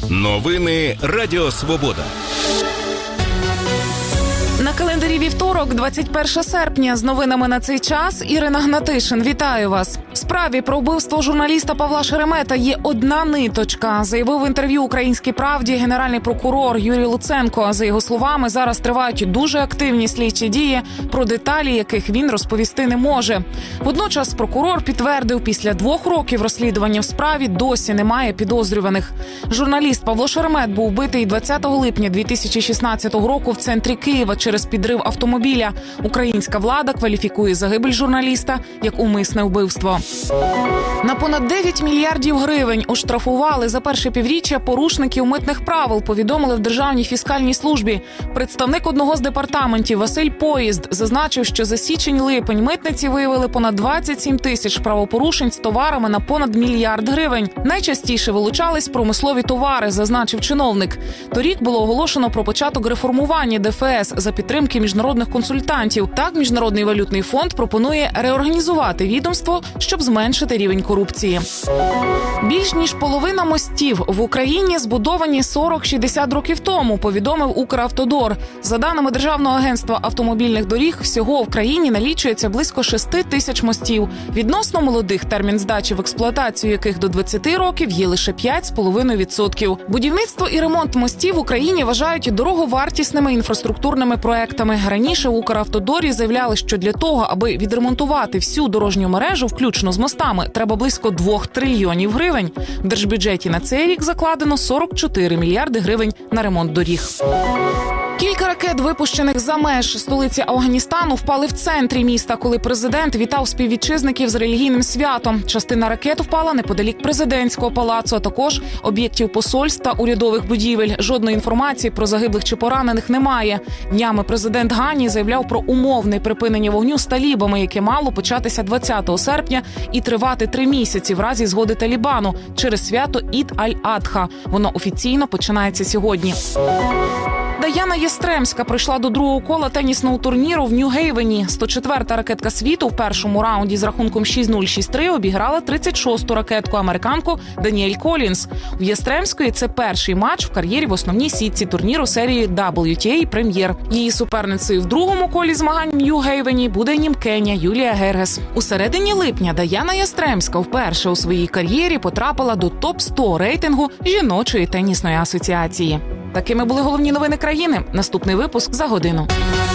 Новини Радіо Свобода. На календарі вівторок, 21 серпня. З новинами на цей час Ірина Гнатишин. Вітаю вас. В справі про вбивство журналіста Павла Шеремета є одна ниточка, заявив в інтерв'ю «Українській правді» генеральний прокурор Юрій Луценко. За його словами, зараз тривають дуже активні слідчі дії, про деталі яких він розповісти не може. Водночас прокурор підтвердив, після 2 років розслідування в справі досі немає підозрюваних. Журналіст Павло Шеремет був вбитий 20 липня 2016 року в центрі Києва через підрив автомобіля. Українська влада кваліфікує загибель журналіста як умисне вбивство. На понад 9 мільярдів гривень оштрафували за перше півріччя порушників митних правил, повідомили в Державній фіскальній службі. Представник одного з департаментів Василь Поїзд зазначив, що за січень-липень митниці виявили понад 27 тисяч правопорушень з товарами на понад мільярд гривень. Найчастіше вилучались промислові товари, зазначив чиновник. Торік було оголошено про початок реформування ДФС за підтримки міжнародних консультантів. Так, Міжнародний валютний фонд пропонує реорганізувати відомство, щоб зменшити рівень корупції. Більш ніж половина мостів в Україні збудовані 40-60 років тому, повідомив Укравтодор. За даними Державного агентства автомобільних доріг, всього в країні налічується близько 6 тисяч мостів. Відносно молодих, термін здачі в експлуатацію яких до 20 років є лише 5,5%. Будівництво і ремонт мостів в Україні вважають дороговартісними інфраструктурними проектами. Раніше в Укравтодорі заявляли, що для того, аби відремонтувати всю дорожню мережу, включно з мостами, треба близько 2 трильйонів гривень. В держбюджеті на цей рік закладено 44 мільярди гривень на ремонт доріг. Кілька ракет, випущених за меж столиці Афганістану, впали в центрі міста, коли президент вітав співвітчизників з релігійним святом. Частина ракет впала неподалік президентського палацу, а також об'єктів посольств та урядових будівель. Жодної інформації про загиблих чи поранених немає. Днями президент Гані заявляв про умовне припинення вогню з талібами, яке мало початися 20 серпня і тривати 3 місяці в разі згоди Талібану через свято Ід-аль-Адха. Воно офіційно починається сьогодні. Даяна Єстремська прийшла до другого кола тенісного турніру в Нью-Гейвені. 104-та ракетка світу в першому раунді з рахунком 6-0, 6-3 обіграла 36-ту ракетку американку Даніель Колінс. У Єстремської це перший матч в кар'єрі в основній сітці турніру серії WTA Прем'єр. Її суперницею в другому колі змагань в Нью-Гейвені буде німкеня Юлія Гергес. У середині липня Даяна Єстремська вперше у своїй кар'єрі потрапила до топ-100 рейтингу жіночої тенісної асоціації. Такими були головні новини країни. Наступний випуск за годину.